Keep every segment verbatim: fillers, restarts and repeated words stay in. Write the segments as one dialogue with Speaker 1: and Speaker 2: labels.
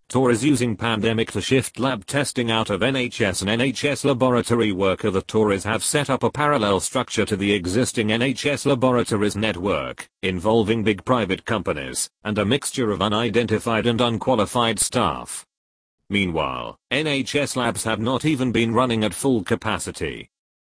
Speaker 1: Tor is using pandemic to shift lab testing out of N H S and N H S laboratory worker. The Tories have set up a parallel structure to the existing N H S laboratories network, involving big private companies, and a mixture of unidentified and unqualified staff. Meanwhile, N H S labs have not even been running at full capacity.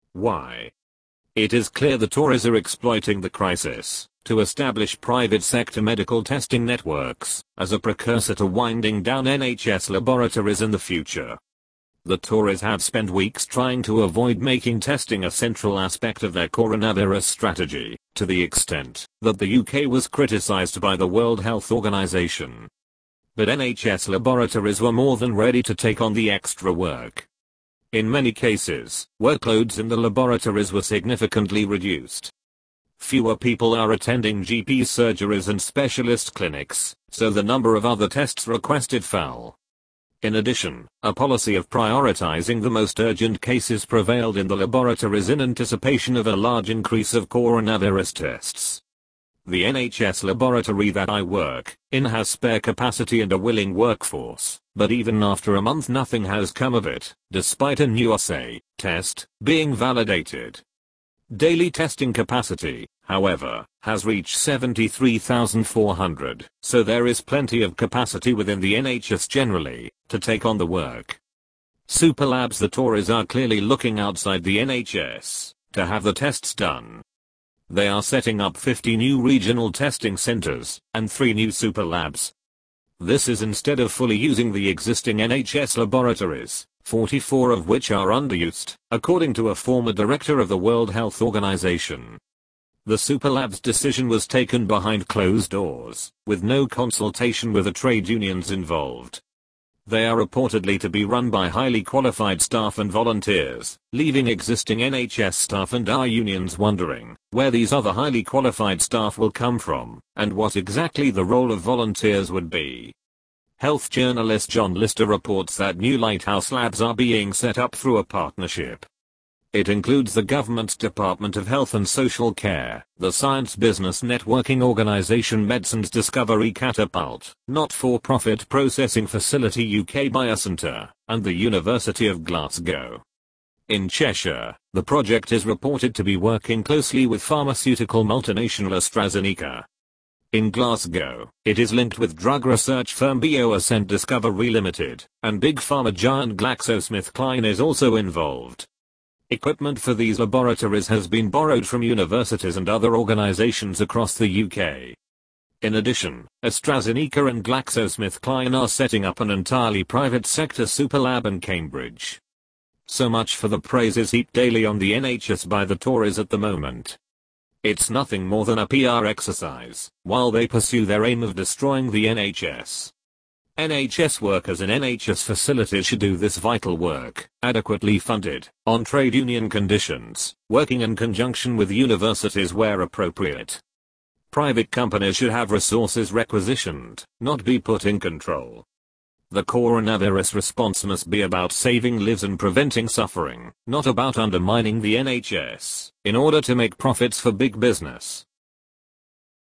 Speaker 1: Why? It is clear the Tories are exploiting the crisis to establish private sector medical testing networks as a precursor to winding down N H S laboratories in the future. The Tories have spent weeks trying to avoid making testing a central aspect of their coronavirus strategy, to the extent that the U K was criticised by the World Health Organization. But N H S laboratories were more than ready to take on the extra work. In many cases, workloads in the laboratories were significantly reduced. Fewer people are attending G P surgeries and specialist clinics, so the number of other tests requested fell. In addition, a policy of prioritizing the most urgent cases prevailed in the laboratories in anticipation of a large increase of coronavirus tests. The N H S laboratory that I work in has spare capacity and a willing workforce, but even after a month nothing has come of it, despite a new assay test being validated. Daily testing capacity, however, has reached seventy-three thousand four hundred, so there is plenty of capacity within the N H S generally to take on the work. Super labs. The Tories are clearly looking outside the N H S to have the tests done. They are setting up fifty new regional testing centers and three new super labs. This is instead of fully using the existing N H S laboratories, forty-four of which are underused, according to a former director of the World Health Organization. The super labs decision was taken behind closed doors, with no consultation with the trade unions involved. They are reportedly to be run by highly qualified staff and volunteers, leaving existing N H S staff and our unions wondering where these other highly qualified staff will come from, and what exactly the role of volunteers would be. Health journalist John Lister reports that new Lighthouse labs are being set up through a partnership. It includes the government's Department of Health and Social Care, the science business networking organization Medicines Discovery Catapult, not-for-profit processing facility U K Biocentre, and the University of Glasgow. In Cheshire, the project is reported to be working closely with pharmaceutical multinational AstraZeneca. In Glasgow, it is linked with drug research firm BioAscent Discovery Limited, and big pharma giant GlaxoSmithKline is also involved. Equipment for these laboratories has been borrowed from universities and other organizations across the U K. In addition, AstraZeneca and GlaxoSmithKline are setting up an entirely private sector super lab in Cambridge. So much for the praises heaped daily on the N H S by the Tories at the moment. It's nothing more than a P R exercise, while they pursue their aim of destroying the N H S. N H S workers in N H S facilities should do this vital work, adequately funded, on trade union conditions, working in conjunction with universities where appropriate. Private companies should have resources requisitioned, not be put in control. The coronavirus response must be about saving lives and preventing suffering, not about undermining the N H S, in order to make profits for big business.